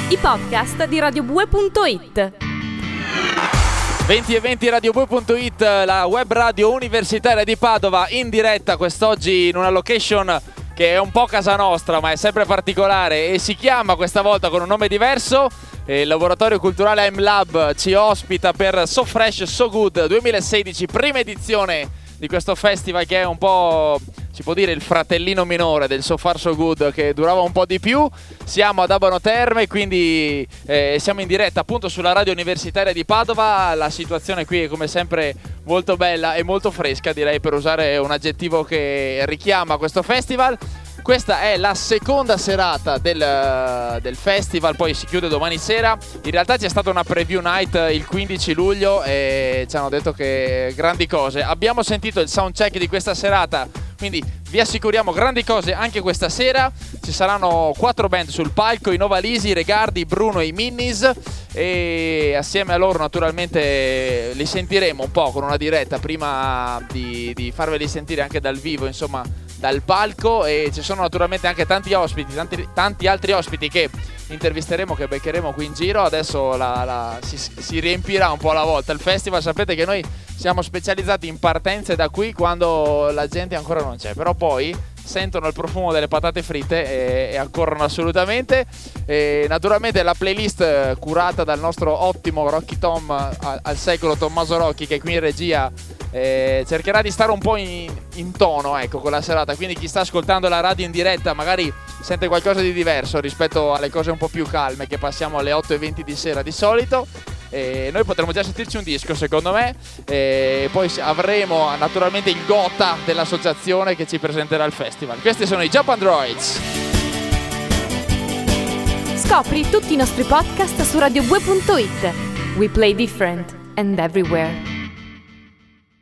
I podcast di radiobue.it. 20 e 20 radiobue.it, la web radio universitaria di Padova, in diretta quest'oggi in una location che è un po' casa nostra ma è sempre particolare e si chiama questa volta con un nome diverso. Il laboratorio culturale MLab ci ospita per So Fresh So Good 2016, prima edizione di questo festival che è un po', si può dire, il fratellino minore del So Far So Good, che durava un po' di più. Siamo ad Abano Terme, quindi siamo in diretta appunto sulla radio universitaria di Padova. La situazione qui è come sempre molto bella e molto fresca, direi, per usare un aggettivo che richiama questo festival. Questa è la seconda serata del festival, poi si chiude domani sera. In realtà c'è stata una preview night il 15 luglio e ci hanno detto che grandi cose. Abbiamo sentito il soundcheck di questa serata, quindi vi assicuriamo grandi cose anche questa sera. Ci saranno 4 band sul palco: i Novalisi, i Regardi, Bruno e i Minnis, e assieme a loro naturalmente li sentiremo un po' con una diretta prima di farveli sentire anche dal vivo, insomma, dal palco. E ci sono naturalmente anche tanti ospiti, tanti altri ospiti che intervisteremo, che beccheremo qui in giro. Adesso si riempirà un po' alla volta il festival. Sapete che noi siamo specializzati in partenze da qui quando la gente ancora non c'è, però poi sentono il profumo delle patate fritte e accorrono assolutamente. E naturalmente la playlist curata dal nostro ottimo Rocky Tom al secolo, Tommaso Rocchi, che qui in regia cercherà di stare un po' in tono, ecco, con la serata. Quindi chi sta ascoltando la radio in diretta magari sente qualcosa di diverso rispetto alle cose un po' più calme che passiamo alle 8:20 di sera di solito. Noi potremo già sentirci un disco, secondo me, e poi avremo naturalmente il Gotha dell'associazione che ci presenterà il festival. Questi sono i Japan Droids. Scopri tutti i nostri podcast su radiobue.it. We play different and everywhere.